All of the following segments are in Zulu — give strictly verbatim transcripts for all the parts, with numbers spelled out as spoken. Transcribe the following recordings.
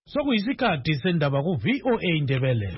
Sokuyisikhathi sendaba ku V O A Indebele.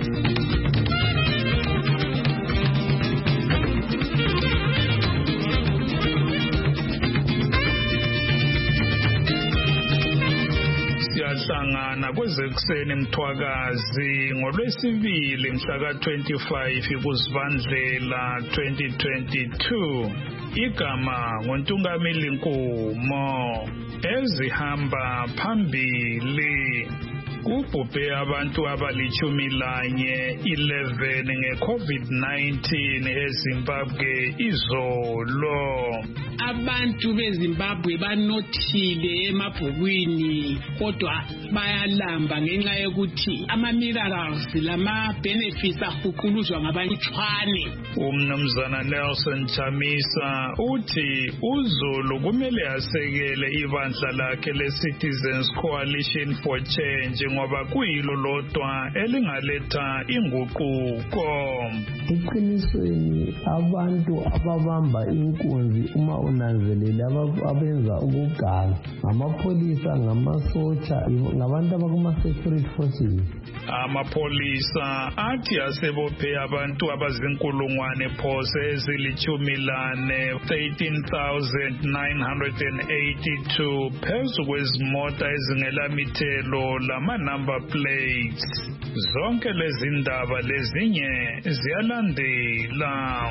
Siyahlangana kwezekuseni Mthwakazi ngolwesibili mhla ka twenty-five kuZibandlela twenty twenty-two. Igama ngoNtungameli Nkumo. Ezihamba phambili kubhubhe abantu abalichumi lanye eleven ngeCovid nineteen eZimbabwe izolo. Abantu beZimbabwe banothile emabhukwini kodwa bayalamba ngenxa yokuthi ama minerals lama benefits ahuquluzwa ngabanchwane. Umnumzana Nelson Chamisa uthi uZulu kumele asekele ibandla lakhe leCitizens Coalition for Change ngoba kuyilo lodwa elingaletha inguquko. Iqinisweni abantu ababamba inkunzi uma unanzelela abenza ukuganga ngamapolisa ngamasotsha ngabantu abakuma security forces. Amapolisa athi asebophe abantu abazinkulungwane phose ezilichumi lane thirteen thousand nine hundred eighty-two phezu kwezimota ezingela mithelo lama number plates. Zonke lezi ndaba lezinye ziyalandela.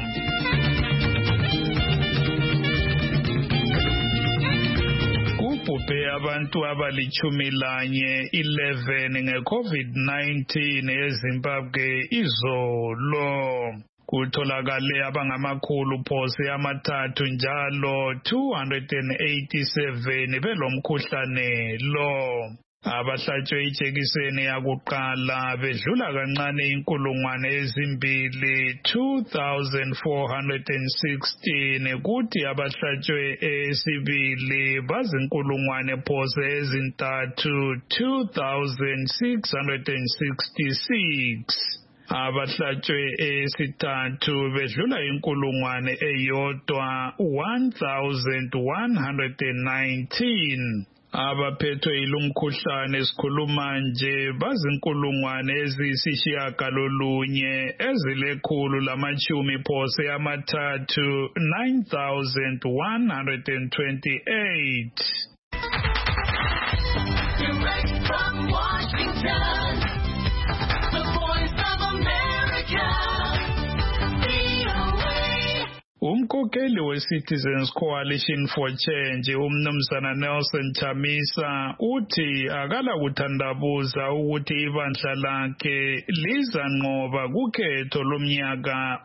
Kubhubhe abantu abalichumi lanye eleven ngeCovid nineteen eZimbabwe izolo. Kutholakale abangamakhulu phose amathathu njalo two hundred eighty-seven belomkhuhlane lo. Abahlatshwe ijekiseni yakuqala bedlula kancane inkulungwane ezimbili two thousand four hundred sixteen kuthi abahlatshwe esibili bazinkulungwane phose ezintathu two thousand six hundred sixty-six. Abahlatshwe esithathu bedlula inkulungwane eyodwa one thousand one hundred nineteen. Abaphethwe ilumkhuhlane esikhuluma nje bazinkulungwane eziyisishiyagalolunye ezilekhulu lamachumi phose amathathu nine thousand one hundred twenty-eight. Direct from Washington, the Voice of America, V O A. Umkhokheli weCitizens Coalition for Change umnumzana Nelson Chamisa uthi akala kuthandabuza ukuthi ibandla lakhe lizanqoba kukhetho lomnyaka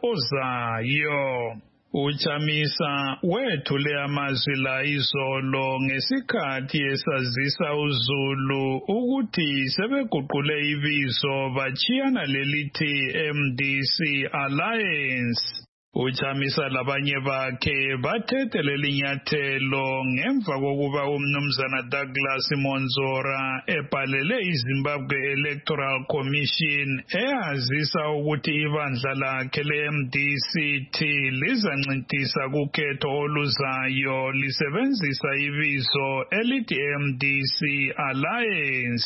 ozayo. Uchamisa wethule amazwi la izolo ngesikhathi esazisa uZulu ukuthi sebeguqule ibizo bachiyana lelithi M D C Alliance. Uchamisa labanye bakhe bathethe lelinyathelo ngemva kokuba umnumzana Douglas Monzora ebhalele iZimbabwe Electoral Commission eyazisa ukuthi ibandla lakhe le-M D C T lizancintisa kukhetho oluzayo lisebenzisa ibizo elithi M D C Alliance.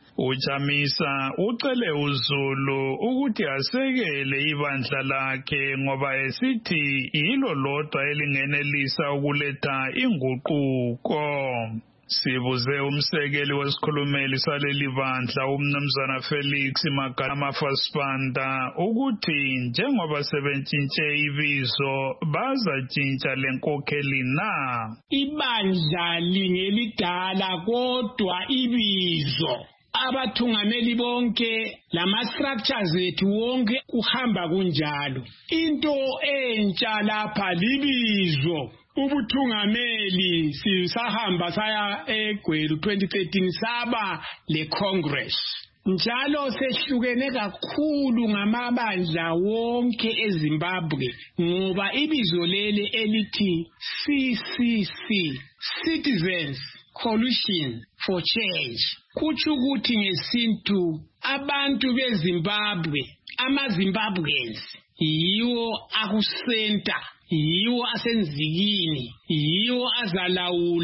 Uchamisa ucele uZulu ukuthi asekele ibandla lakhe ngoba esithi yilo lodwa elingenelisa ukuletha inguquko. Sibuze umsekeli wesikhulumeli saleli bandla umnumzana Felix Magama Faspanda ukuthi njengoba sebentshintshe ibizo bazatshintsha lenkokheli na. Ibandla lingelidala kodwa ibizo abathungameli bonke lama structures ethu wonke kuhamba kunjalo. Into entsha lapha libizo. Ubuthungameli sisahamba saya eGweru twenty thirteen saba le Congress. Njalo sehlukene kakhulu ngamabandla wonke eZimbabwe ngoba ibizo lele elithi C C C, Citizens Coalition for Change. Kuthi ukuthi ngesintu abantu beZimbabwe, ama-Zimbabweans, yiwo akusenta, yiwo asenzikini, yiwo azalawula,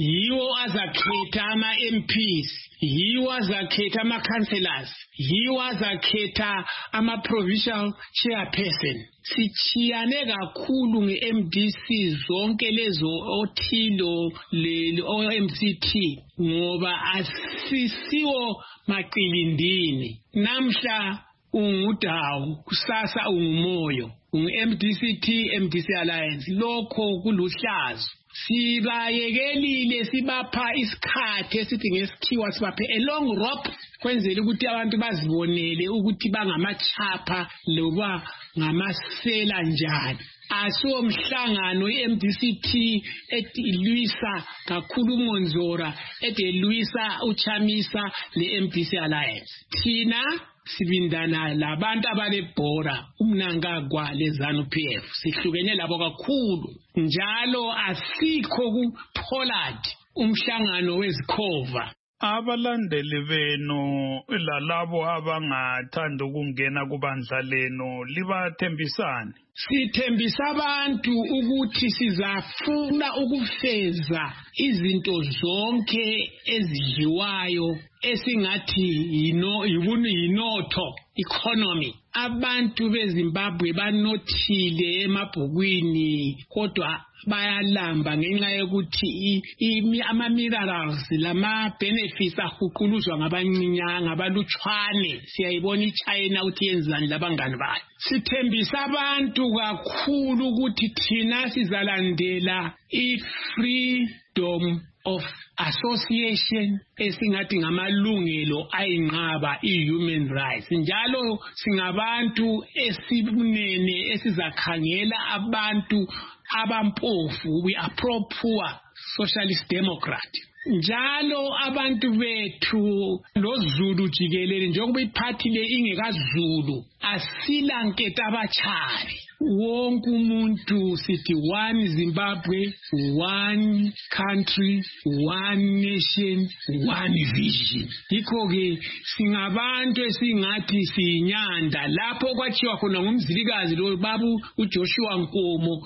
yiwo azakhetha ama-M Ps, yiwo azakhetha ama-councillors, yiwo azakhetha ama-provincial chairperson. Sichiyane kakhulu nge-M D C zonke lezo othilo le-O M C T ngoba asisiwo maqilindini. Namhla ungudawu, kusasa ungumoyo, ungu-M D C T, M D C Alliance, lokho kuluhlazo. Sibayekelile sibapha isikhathi esithi ngesikhiwa sibaphe a long rope kwenzela ukuthi abantu bazibonele ukuthi bangamachapha loba ngamasela njani. Asomhlangano i-M D C T etilwisa kakhulu uMonzora etilwisa uChamisa le-M D C Alliance. Thina sibindana labantu abalebhora umnankagwa lezanu P F, sihlukene labo kakhulu njalo asikho kuPollard umhlangano wezikhova. Abalandeli benu lalabo abangathanda ukungena kubandla lenu libathembisani? Sithembisa abantu ukuthi sizafuna ukufeza izinto zonke ezidliwayo esingathi yino yinotho economy. Abantu beZimbabwe banothile emabhukwini kodwa bayalamba ngenxa yokuthi ama minerals lama benefits ahuquluzwa ngabancinyane ngabalutshwane. Siyayibona iChina ukuthi yenzani labangani bayo. Sithembisa abantu kakhulu ukuthi thina sizalandela i-freedom of association esingathi ngamalungelo ayinqaba i-human rights. Njalo singabantu esibunene esizakhangela abantu abampofu. We are pro-poor socialist democrat. Njalo abantu bethu noZulu jikelele njengoba iphathi le ingekazulu asila nketha abachari. Wonke umuntu sithi one Zimbabwe, one country, one nation, one vision. Yikho ke singabantu esingathi sinyanda lapho kwachiwa khona ngumzilikazi lo babu uJoshua Nkomo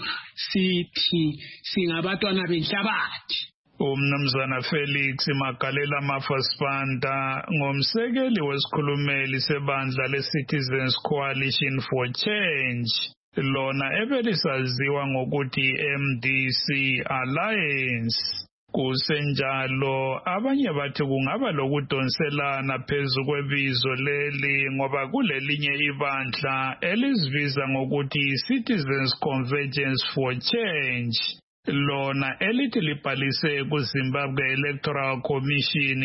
sithi singabatwana benhlabathi. Umnumzana Felix Magalela Mafasipanta ngomsekeli wesikhulumeli sebandla le-Citizens Coalition for Change, lona ebelisaziwa ngokuthi M D C Alliance. Kusenjalo abanye bathi kungaba lokudonselana phezu kwebizo leli ngoba kulelinye ibandla elizibiza ngokuthi Citizens Convergence for Change, lona elithi libhalise kuZimbabwe Electoral Commission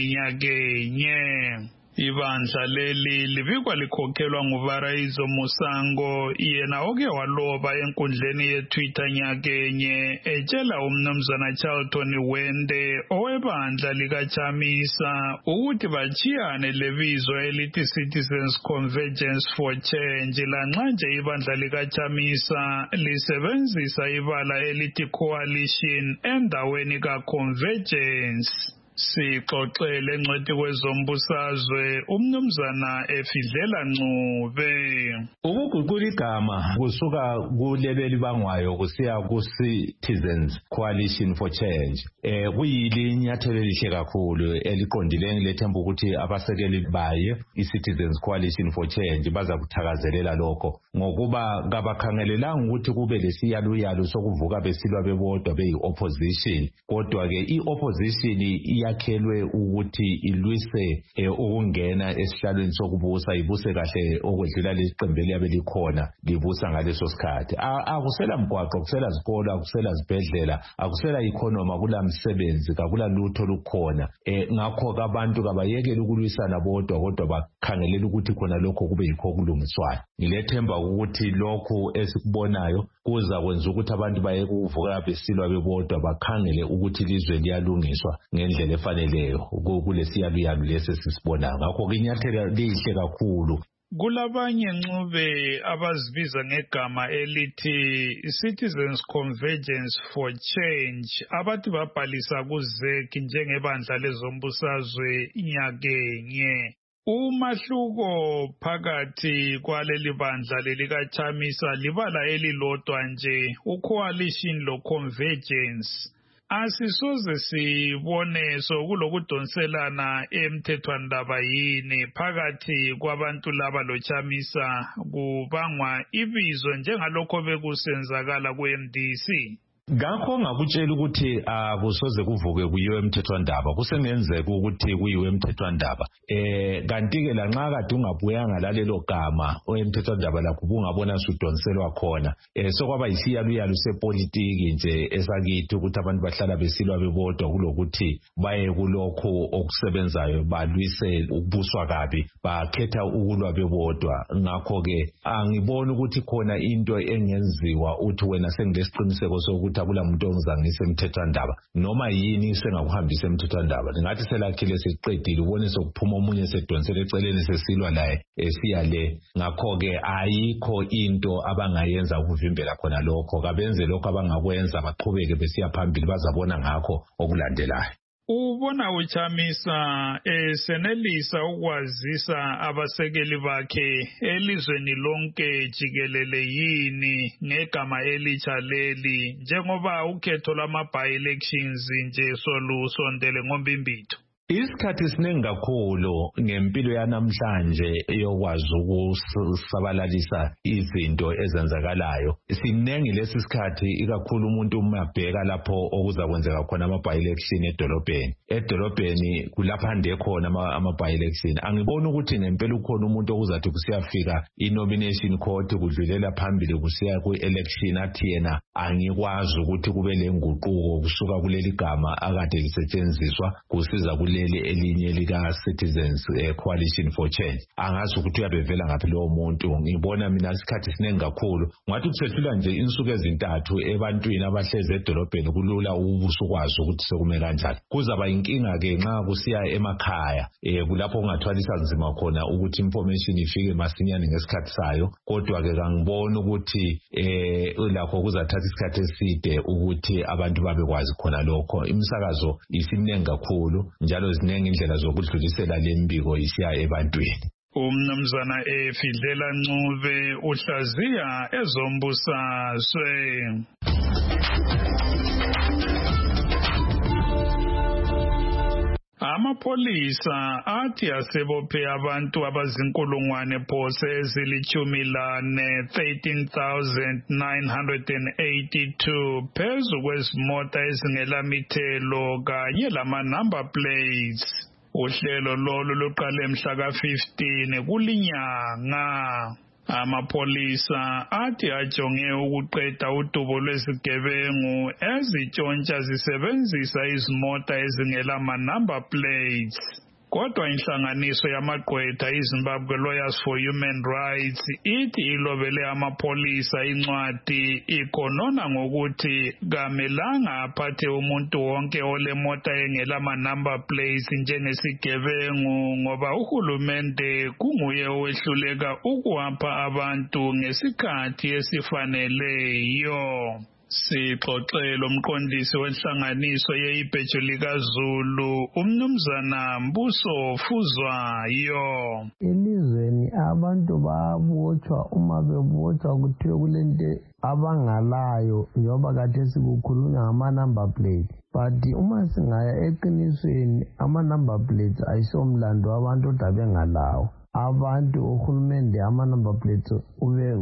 nyakenye. Ibandla leli libikwa likhokhelwa nguVaraizo Musango, yena oke waloba enkundleni yeTwitter nyakenye etshela umnumzana Charlton Wende owebandla likaChamisa ukuthi bachiyane lebizo elithi Citizens Convergence for Change lanxa nje ibandla likaChamisa lisebenzisa ibala elithi Coalition endaweni kaConvergence. Sixoxele encwadi kwezombusazwe umnumzana Efidlela Ncube. Ukuguqula igama kusuka kulebeli bangwayo kusiya ku-Citizens Coalition for Change eh kuyilinyathelo elihle kakhulu eliqondileyo lethemba ukuthi abasekeli baye i-Citizens Coalition for Change baza kuthakazelela lokho ngokuba kabakhangelelanga ukuthi kube lesiyaluyalo sokuvuka besilwa bebodwa beyi-opposition, kodwa ke i-opposition yakhelwe ukuthi ilwise ukungena esihlalweni sokubusa, ibuse kahle okwedlula lesiqembeli yabe likhona libusa ngaleso sikhathi. Akusela mgwaqo, akusela zikolo, akusela zibhedlela, akusela economy, akula msebenzi, akula lutho lukhona. Ngakho abantu kabayekela ukulwisana bodwa kodwa bakhangelela ukuthi khona lokho kube yikho kulungiswayo. Ngilethemba ukuthi lokho esikubonayo kuza kwenza ukuthi abantu bayeke ukuvuka besilwa bebodwa bakhangele ukuthi ilizwe liyalungiswa ngendlela efaneleyo kulesiyaluyalu lesi sisibona. Ngakho kinyathela lihle kakhulu. Kulabanye Ncube abazibiza ngegama elithi Citizens Convergence for Change abathi babhalisa kuZek njengebandla lezombusazwe nyakenye. Umahluko phakathi kwaleli bandla lelikaChamisa libala elilodwa nje, uCoalition lo Convergence. asisoze sibone sokulokudonselana emthethwandaba yini phakathi kwabantu laba loChamisa kubangwa ibizo njengalokho bekusenzakala ku-M D C. Ngakho ngakutshela ukuthi akusoze kuvuke kuyiwe emthethwandaba kusengenzeka ukuthi kuyiwe emthethwandaba eh kanti ke lanxa kade ungabuyanga lalelo gama emthethwandaba lakho ubungabona sudonselwa khona eh sokwaba yisiyaluyalu sepolitiki nje esakithi ukuthi abantu bahlala besilwa bebodwa kulokuthi baye kulokho okusebenzayo balwise ukubuswa kabi bakhetha ukulwa bebodwa. Ngakho ke angiboni ukuthi khona into engenziwa uthi wena sengilesiqiniseko sokuthi akula muntu ongizangisa emthethwandaba noma yini sengakuhambisa emthethwandaba. Ngathi selakhile siqedile ubone sokuphuma omunye sedonsela eceleni sesilwa laye esiya le. Ngakho ke ayikho into abangayenza ukuvimbela khona lokho. Kabenze lokho abangakwenza baqhubeke besiya phambili bazabona ngakho okulandelayo. Ubona uChamisa esenelisa ukwazisa abasekeli bakhe elizweni lonke jikelele yini ngegama elitsha leli njengoba ukhetho lwama-by-elections nje solusondele ngombimbitho? Isikhathi siningi kakhulu ngempilo yanamhlanje eyokwazi ukusabalalisa izinto ezenzakalayo. Siningi lesi sikhathi ikakhulu umuntu umabheka lapho okuzakwenzeka khona ama-by-election edolobheni. Edolobheni kulaphande khona ama-by-election. Angiboni ukuthi ngempela ukhona umuntu okuzathi kusiyafika i-nomination court kudlulela phambili kusiya ku-election athi yena angikwazi ukuthi kube lenguquko kusuka kuleli gama akade lisetshenziswa kusiza kule elinye lika Citizens eh, Coalition for Change. Angazi ukuthi uyabevela ngaphi lowo muntu. Ngibona mina isikhathi siningi kakhulu ngathi kusehlula nje insuku ezintathu ebantwini abahleze edolobheni kulula ubuso kwazi ukuthi sekume kanjani. Kuzaba inkinga ke nxa kusiya emakhaya eh kulapho kungathwalisa nzima khona ukuthi information ifike masinyane ngesikhathi sayo. Kodwa ke ngangibona ukuthi eh lakho kuzathatha isikhathi eside ukuthi abantu babekwazi khona lokho. Imisakazo isiningi kakhulu njalo ziningi indlela zokudlulisela lembiko isiya ebantwini. Umnumzana eFidlela Ncube uhlaziya ezombusazwe. Amapolisa athi asebophe abantu abazinkulungwane phose ezilithumi lane thirteen thousand nine hundred eighty-two phezu kwezimota ezingelamithelo kanye lama-number plates. Uhlelo lolu luqale mhla ka fifteen kulinyanga. Amapolisa athi ajonge ukuqeda udubo lwezigebengu ezitshontsha zisebenzisa izimota ezingelama number plates. Kodwa inhlanganiso yamagqwetha iZimbabwe Lawyers for Human Rights ithi ilobele amapolisa incwadi ikhonona ngokuthi kamelanga aphathe umuntu wonke olemota engelama number plates njengesigebengu ngoba uhulumende kunguye owehluleka ukuwapha abantu ngesikhathi esifaneleyo. Sixoxela umqondisi wenhlanganiso yeibhejo likaZulu umnumzana Mbuso Fuzwayo. Elizweni abantu babotshwa uma bebotshwa kuthiwe kulento abangalayo njengoba kade sikukhulunywa ngama-number plate. But uma singaya eqinisweni ama-number plates ayisomlando wabantu kodwa bengalawo. Abantu uhulumende ama-number plates ube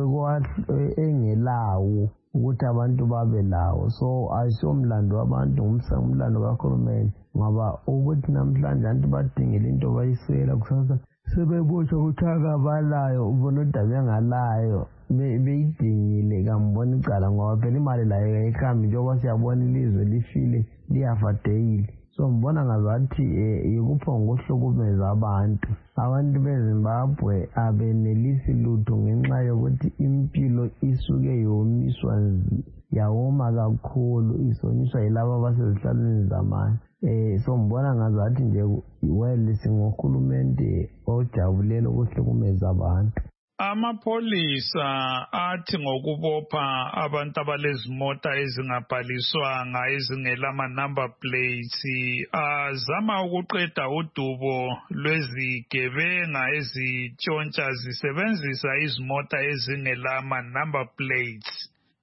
ube engelawo ukuthi abantu babe lawo. So ayisomlando wabantu ngumlando kahulumende ngoba ukuthi namhlanje abantu badingela into bayisela kusasa sebebotshwa ukuthi akabalayo ubona ukuthi bengalayo beyidingile kambona icala ngoba phela imali layo ayihambi njengoba siyabona ilizwe lifile liyafadeyile. So mbona ngazathi yikupho ngokuhlukumeza abantu. Abantu beZimbabwe abenelisi lutho ngenxa yokuthi impilo isuke yomiswa yawoma kakhulu isonyiswa yilabo abasezihlalweni zamanye. Eh so mbona ngazathi nje well singohulumende ojabulela ukuhlukumeza abantu. Amapolisa athi ngokubopha abantu abalezimota ezingabhaliswanga ezingelama number plates azama ukuqeda udubo lwezigebenga ezitshontsha zisebenzisa izimota ezingelama number plates.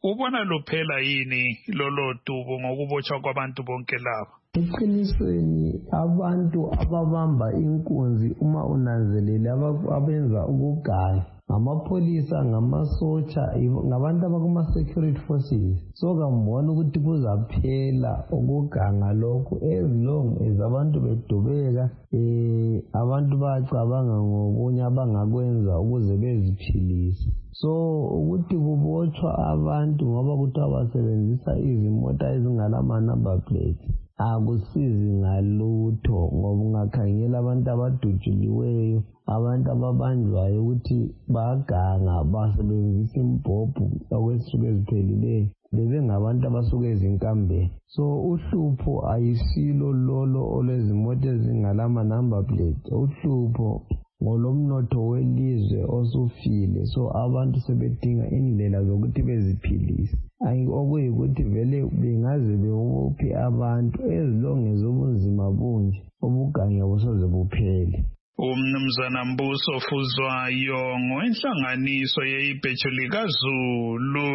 ubona luphela yini lolo dubo ngokubotshwa kwabantu bonke laba? Eqinisweni abantu ababamba inkunzi uma unanzelele abenza ukuganga ngamapholisa ngamasotsha ngabantu abakuma-security forces. So kambona ukuthi kuzaphela ukuganga lokhu as long as abantu bedubeka um abantu bayacabanga ngokunye abangakwenza ukuze beziphilise. So ukuthi kubotshwa abantu ngoba kuthiwa basebenzisa izimota ezingalama-number plate akusizi ngalutho ngoba ungakhangela abantu abadutshuliweyo abantu ababanjwayo ukuthi baganga basebenzisa imbhobho okwesuku ezipheleleyo bebengabantu abasuka ezinkambeni. So uhlupho ayisilo lolo olwezimoto ezingalama-number plate. Uhlupho ngolomnotho welizwe osufile. So abantu sebedinga indlela zokuthi beziphilise. Okuyikuthi vele bengaze bewuphi abantu as long as ubunzima bunje ubuganga busoze buphele. Umnumzana Mbuso Fuzwayo ngowenhlanganiso yeibhejo likaZulu.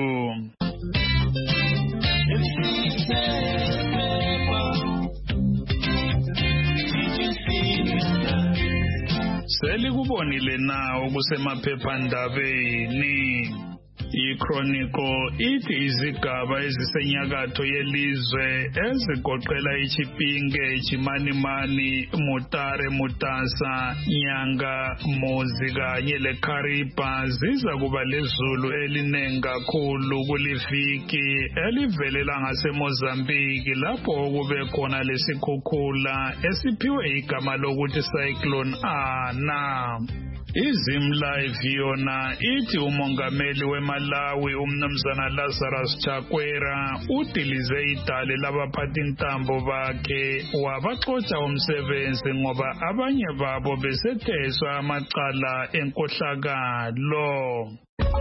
Selikubonile na okusemaphephandabeni. I-Chronicle ithi izigaba ezisenyakatho yelizwe ezigoqela iChipinge, iChimanimani, Mutare, Mutasa, Nyanga, Muzi kanye leKariba ziza kuba lezulu elinengi kakhulu kuliviki elivelela ngaseMozambique lapho okube khona lesikhukhula esiphiwe igama lokuthi Cyclone Ana. IZimlive yona ithi umongameli weMalawi umnumzana Lazarus Chakwera udilize idale labaphathintambo bakhe wabaxotsha umsebenzi ngoba abanye babo besetheswa amacala enkohlakalo.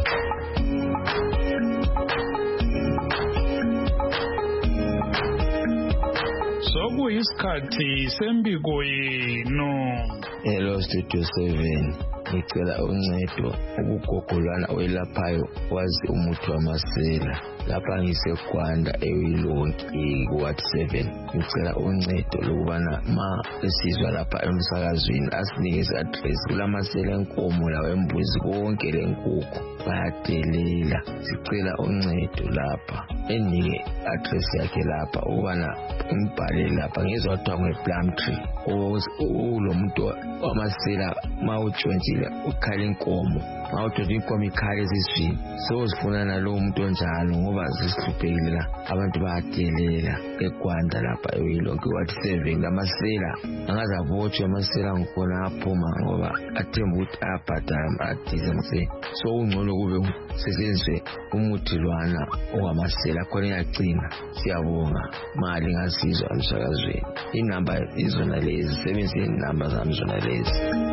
Sokuyisikhathi sembiko yenu. Hello Studio seven. Ngicela uncedo ukugogolwana oyelaphayo wazi umuthi wamasela lapha ngiseGwanda eWilonki kuward seven. Ngicela uncedo lokubana ma esizwa lapha emsakazweni asinikeze address kulamasela enkomo lawo embuzi konke lenkukhu bayadelela. Sicela uncedo lapha enike address yakhe lapha ukubana umbhale lapha ngizwa kuthiwa ngePlumtree ulomuntu wamasela ma utshontshile ukhala inkomo ma uthole inkomo ikhala esiswini so sifuna nalowo muntu onjalo ngoba zisihluphekile abantu bayadelela eGwanda lapha eWilonki kuward seven. Amasela angazabotshwa amasela ngikhona aphuma ngoba athemba ukuthi ayabhadala adize so ungcono kube sesenzwe umuthi lwana ongamasela khona iyagcina. Siyabonga mali ngasizwa emsakazweni. Inamba izona lezi sebenzisa inamba zami zona lezi.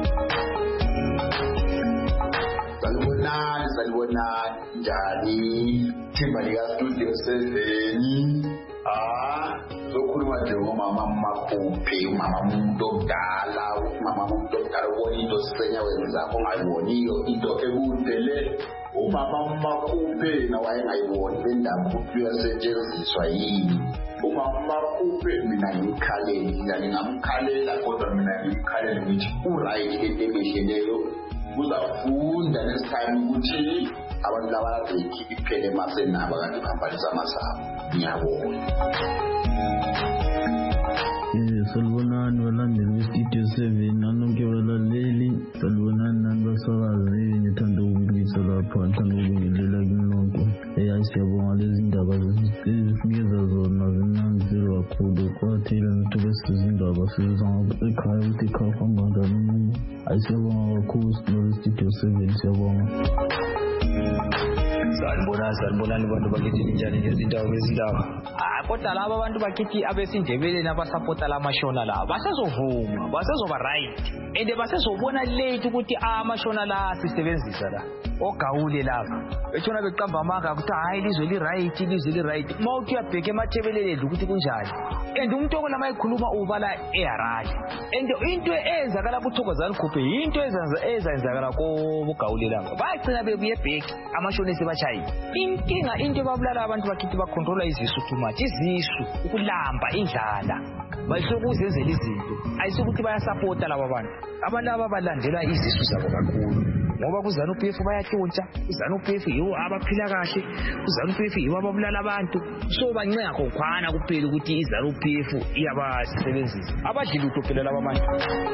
Salibonani, salibonani, njani? Thimba lika Studio seven. Ah, sokhuluma nje ngomama Makhuphe, umama umuntu omdala, umama umuntu omdala ubona into senyaweni zakho ongayiboniyo, into ekudele. Umama Makhuphe nawayengayiboni indaba ukuthi uyasetshenziswa yini. Umama Makhuphe mina ngikhalele, mina ngingamkhalela kodwa mina ngikhalela ukuthi uright entebehleleyo. Uzafunda next time ukuthi abantu laba bayikhiphe iphele masenaba kanti bambalisa amasabo. Ngiyabonga. Salibonani balandeli beStudio seven nanonke balaleli. Salibonani nani basakazi ngithanda ukubingelela lapha ngithanda ukubingelela kini lonke. Eh siyabonga lezi ndaba zisinikeza zona zinanzile kakhulu kwathile ukuthi besizindaba sizizwa ekhaya ukuthi ekhaya kuhamba kanjani. Ayisiyabonga kakhulu siNoStudio seven siyabonga. Sanibonani sanibonani bantu bakithi njani ngezindaba ngezindaba. Ah kodwa laba abantu bakithi abesindebeleni abasupporta la mashona la basezovuma basezoba right and basezobona late ukuthi amashona la sisebenzisa la ogawule lava etshona beqamba amanga ukuthi hayi lizwe li right lizwe li right mawuthi uyabheka emathebeleleni ukuthi kunjani and umuntu okulama ikhuluma ubala eHarare and into ezakala kuThokozani Khuphe into ezenzakala ko bugawule lava bayagcina bebuye bheki amashona esebachaya why inkinga into babulala abantu bakithi bacontrola izisu too much izisu ukulamba indlala bayisokuzenzela izinto ayisukuthi bayasupporta laba bantu abantu ababalandela izisu zabo kakhulu ngoba kuZanu P F bayatshontsha kuZanu P F yiwo abaphila kahle kuZanu P F yiwo ababulala abantu so banceka khokhwana kuphela ukuthi iZanu P F iyabasebenzisa abadlila utopela laba bantu.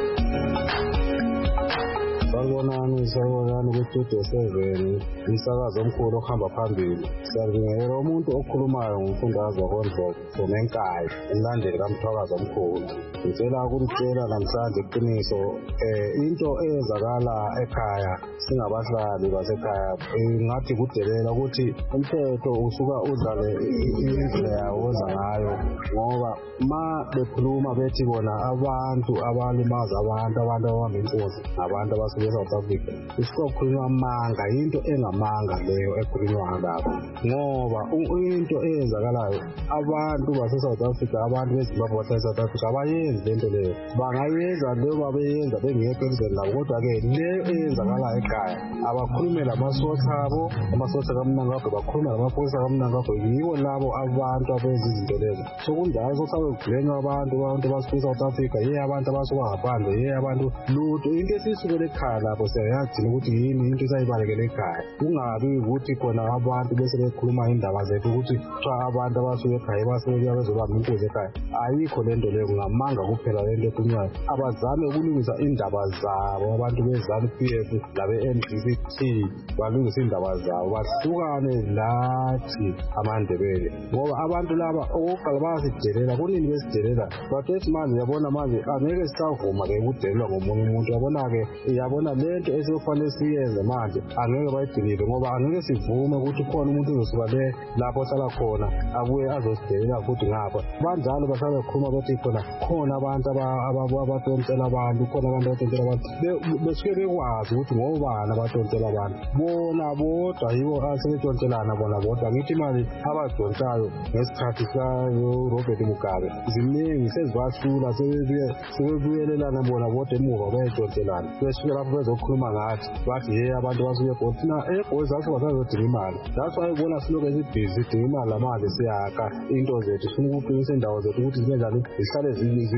Sanibonani, sanibonani ku-Studio seven, umsakazo omkhulu ohamba phambili. Siyabingelela umuntu okhulumayo ngumfundazi waKondlovu from eNkayi, umlandeli kaMthwakazi omkhulu. Ngicela ukulitshela namhlanje iqiniso eh into eyenzakala ekhaya singabahlali basekhaya ngathi kudelela ukuthi umthetho usuka udlale indlela yawo ngayo ngoba ma bekhuluma bethi bona abantu abalimaza abantu abantu abahamba inkosi abantu abasuke eSouth Africa isikokhuluma amanga into engamanga leyo ekhulunywa lapho ngoba into eyenzakalayo abantu base-South Africa abantu beZimbabwe base-South Africa abayenzi lento leyo bangayenza leyo babeyenza bengekho emzini labo kodwa-ke leyo eyenzakalayo ekhaya abakhulume lamasosha abo amasosha kaMnangagwa bakhulume lamaphoyisa kaMnangagwa yibo labo abantu abenza izinto lezo sokunjalo sokusabe kugwenywa abantu abantu base-South Africa ye abantu abasuka ngaphandle ye abantu lutho into esisukele ekhaya lapho siyayagcina ukuthi yini into esayibalekele ekhaya kungabi ukuthi khona abantu bese bekhuluma indaba zethu ukuthi kuthiwa abantu abasuke ekhaya basuke bezobamba inkunzi ekhaya ayikho lento leyo kungamanga kuphela lento ekhulunywayo abazame ukulungisa indaba zabo abantu beZanu P F labe-N C C T balungisa indaba zabo bahlukane lathi amaNdebele ngoba abantu laba okokuqala bayasidelela kunini besidelela bathethi manje yabona manje angeke sisavuma-ke ukudelelwa ngomunye umuntu yabona-ke yabona lento esekufanele siyenze manje angeke bayidinile ngoba angeke sivume ukuthi khona umuntu uzosuka le lapho ohlala khona abuye azosidelela futhi ngapha banjalo bahlala bekhuluma bethi khona khona abantu abatontela abantu khona abantu abatontela abantu besuke bekwazi ukuthi ngobani abatontela abantu bona bodwa yibo asebetshontshelana bona bodwa ngithi mali abadontshayo ngesikhathi Robert Mugabe ziningi sezibahlula sebebuyelelana bona bodwa emuva bayetshontshelana besuke lapho bezokhuluma ngathi bathi ye abantu basuke egoli thina egoli zathi basazodinga imali that's why ubona siloku esibhizi sidinga imali lamanje siyakha into zethu sifuna ukuqinisa indawo zethu ukuthi zibe njani zihlale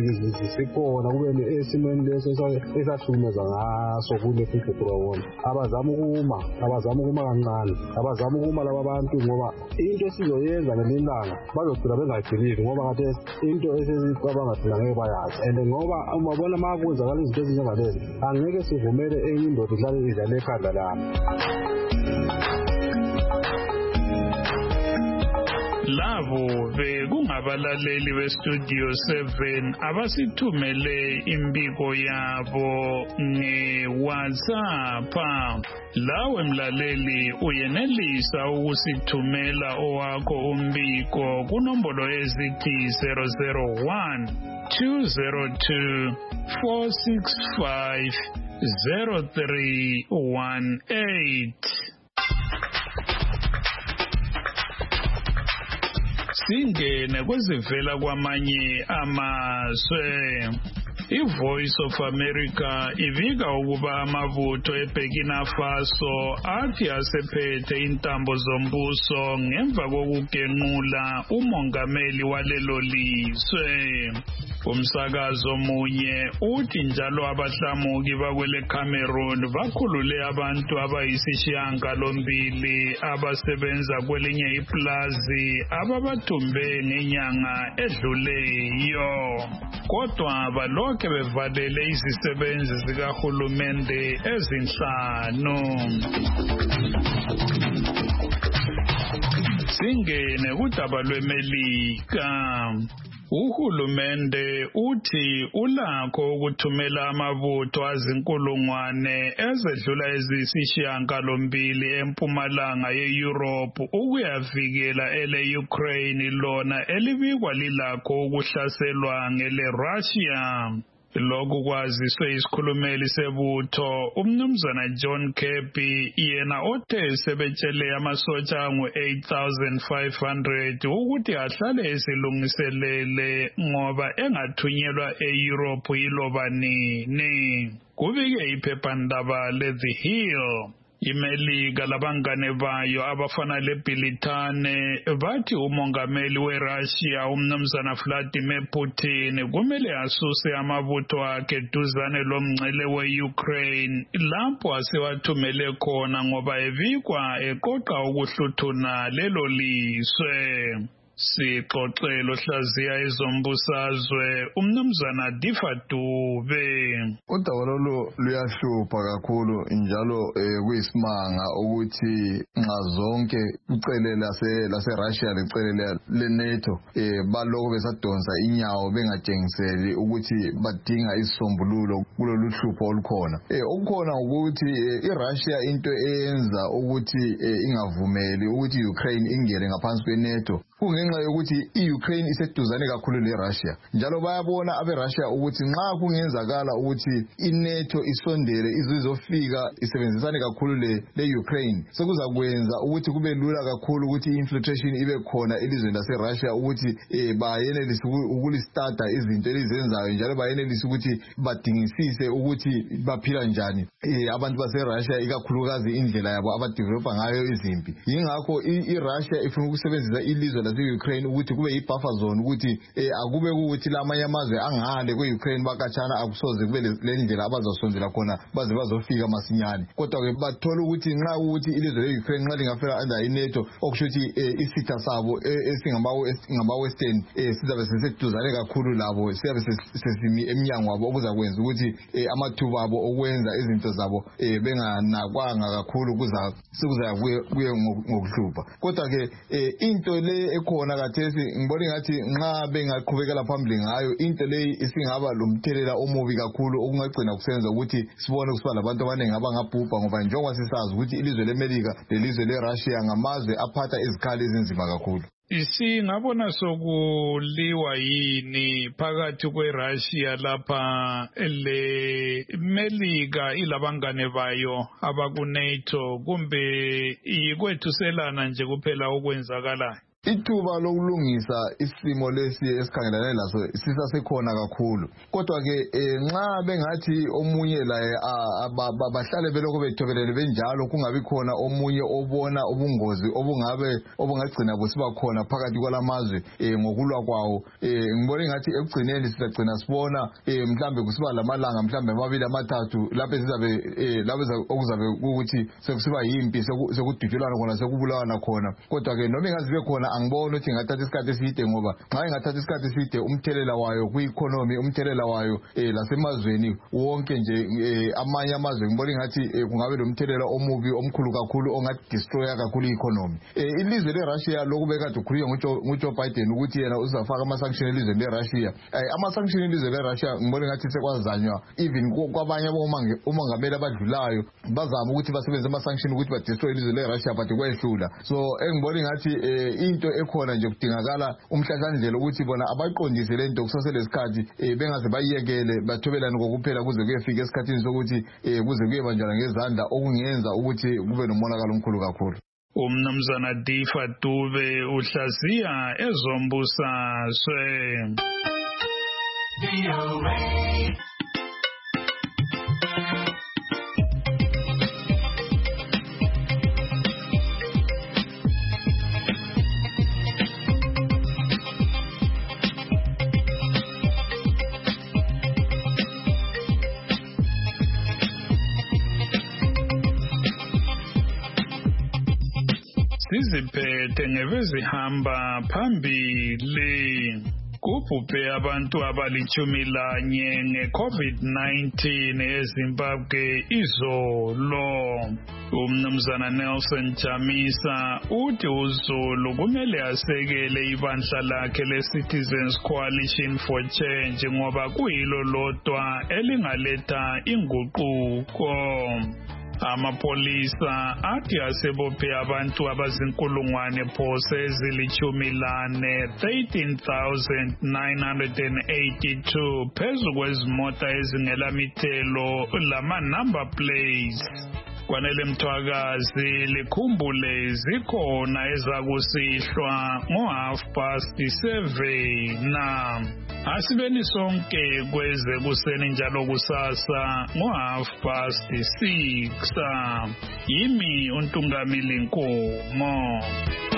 zikhona kube esimeni leso esahlukumeza ngaso kule futhi abazama ukuma abazama ukuma kancane abazama ukuma laba bantu ngoba into esizoyenza ngelilanga bazogcina bengayibhilivi ngoba kade into esesicabanga thina ngeke bayazi and ngoba umabona ma kwenzakala izinto ezinjengalezi angeke sivumele enye indoda idlale idlale ekhanda lami. Labo bekungabalaleli beStudio seven abasithumele imbiko yabo nge-WhatsApp. Lawe mlaleli uyenelisa ukusithumela owakho umbiko kunombolo ezithi zero zero one two zero two four six five zero three one eight. Singene kwezivela kwamanye amazwe. I-Voice of America ivika ukuba amabutho eBurkina Faso athi asephethe intambo zombuso ngemva kokugenqula umongameli walelo lizwe. Umsakazo munye uthi njalo abahlamuki bakwele Cameroon bakhulule abantu abayisishiyagalombili abasebenza kwelinye iplazi ababathumbe ngenyanga edluleyo. Kodwa balokhe bevalele izisebenzi zikahulumende ezinhlanu. Singene kudaba lweMelika. Uhulumende uthi ulakho ukuthumela amabutho azinkulungwane ezedlula ezisishiyagalombili empumalanga ye-Europe ukuyavikela ele Ukraine lona elibikwa lilakho ukuhlaselwa ngele Russia. Lokhu kwaziswe isikhulumeli sebutho umnumzana John Kirby yena othe sebetshele amasotsha angu eight thousand five hundred ukuthi ahlale esilungiselele ngoba engathunyelwa e-Europe yiloba nini. Kubike iphephandaba le The Hill. imelika labangane bayo abafana leBilitane bathi umongameli weRussia umnumzana Vladimir Putin kumele asuse amabutho akhe duzane lomngcele weUkraine lapho asewathumele khona ngoba evikwa eqoqa ukuhluthuna lelo liswe. Sixoxelo hlaziya ezombusazwe umnumzana Difa Dube. Udaba lolu luyahlupha kakhulu njalo kuyisimanga ukuthi nxa zonke ucele lase lase Russia lecele leNATO baloko besadonsa inyawo bengatshengiseli ukuthi badinga isisombululo kulolu hlupho olukhona. Okukhona ukuthi iRussia into eyenza ukuthi ingavumeli ukuthi Ukraine ingene ngaphansi kweNATO kungenxa yokuthi iUkraine iseduzane kakhulu leRussia njalo bayabona abeRussia ukuthi nxa kungenzakala ukuthi iNATO isondele izizofika isebenzisane kakhulu le leUkraine sekuzakwenza ukuthi kube lula kakhulu ukuthi infiltration ibe khona elizweni laseRussia ukuthi bayenelise ukulistata izinto elizenzayo njalo bayenelise ukuthi badingisise ukuthi baphila njani abantu baseRussia ikakhulukazi indlela yabo abadevelopa ngayo izimpi. Yingakho iRussia ifuna ukusebenzisa ilizwe lase-Ukraine ukuthi kube yi-buffer zone ukuthi akube ukuthi lamanye amazwe angale kwe-Ukraine bakatshana akusoze kube le ndlela abazosondela khona baze bazofika masinyane. Kodwa-ke bathola ukuthi nxa ukuthi ilizwe le-Ukraine nxa lingafika under iNATO okusho ukuthi isitha sabo esingama-Western sizabe seseduzane kakhulu labo siyabe sesimi emnyango wabo okuzakwenza ukuthi amathuba abo okwenza izinto zabo benganakwanga kakhulu sekuza kuye ngokuhlupha. Kodwa-ke into le ekhona kathesi ngibona ngathi nxa bengaqhubekela phambili ngayo into le isingaba lomthelela omubi kakhulu okungagcina kusenza ukuthi sibone kusiba labantu abaningi abangabhubha ngoba njengoba sisazi ukuthi ilizwe leMelika lelizwe leRussia ngamazwe aphatha izikhali ezinzima kakhulu. Isingabona sokuliwa yini phakathi kweRussia lapha leMelika ilabangane bayo abakuNATO kumbe ikwethuselana nje kuphela okwenzakalayo? Ithuba lokulungisa isimo lesi esikhangelane laso sisasekhona kakhulu. Kodwa-ke nxa bengathi omunye laye bahlale belokho bethobelele benjalo kungabi khona omunye obona ubungozi obungabe obungagcina busiba khona phakathi kwalamazwe ngokulwa kwawo, ngibona ngathi ekugcineni sizagcina sibona mhlambe kusiba lamalanga mhlambe amabili amathathu lapho sizabe lapho okuzabe ukuthi sekusiba yimpi sekudutshulana khona sekubulawana khona. Kodwa-ke noma ingazibe khona angibona ukuthi ngathatha isikhathi eside ngoba nxa ingathatha isikhathi eside umthelela wayo kwi-economy umthelela wayo lasemazweni wonke nje amanye amazwe ngibona ngathi kungabe lomthelela omubi omkhulu kakhulu ongadestroya kakhulu i-economy. Ilizwe leRussia lokubekade ukhulunywa nguJoe Biden ukuthi yena uzafaka ama-sanction elizweni leRussia. Ama-sanction elizwe leRussia ngibona ngathi sekwazanywa even kwabanye omongameli abadlulayo bazama ukuthi basebenzise ama-sanction ukuthi badestroy ilizwe leRussia but kwehlula. So engibona ngathi into ekhona nje kudingakala umhlahlandlela ukuthi bona abayiqondise lento kusaselesikhathi bengaze bayiyekele bathobelane kokuphela kuze kuyefika esikhathini sokuthi kuze kuyebanjwana ngezandla okungenza ukuthi kube nomonakalo omkhulu kakhulu. Umnumzana Difa Dube uhlaziya ezombusazwe. Siziphethe ngebezihamba phambili kubhubhe abantu abalichumi lanye nge-COVID nineteen eZimbabwe izolo. Umnumzana Nelson Chamisa uthi uZulu kumele asekele ibandla lakhe le-Citizens Coalition for Change ngoba kuyilo lodwa elingaletha inguquko. Amapolisa athi asebophe abantu abazinkulungwane phose ezilichumi lane thirteen thousand nine hundred eighty-two phezu kwezimota ezingelamithelo lama-number plates. Kwanele Mthwakazi likhumbule zikhona ezakusihlwa ngo half past seven na Asibeni sonke kweze kuseni njalo kusasa ngo half past six. Yimi uNtungamili Nkomo.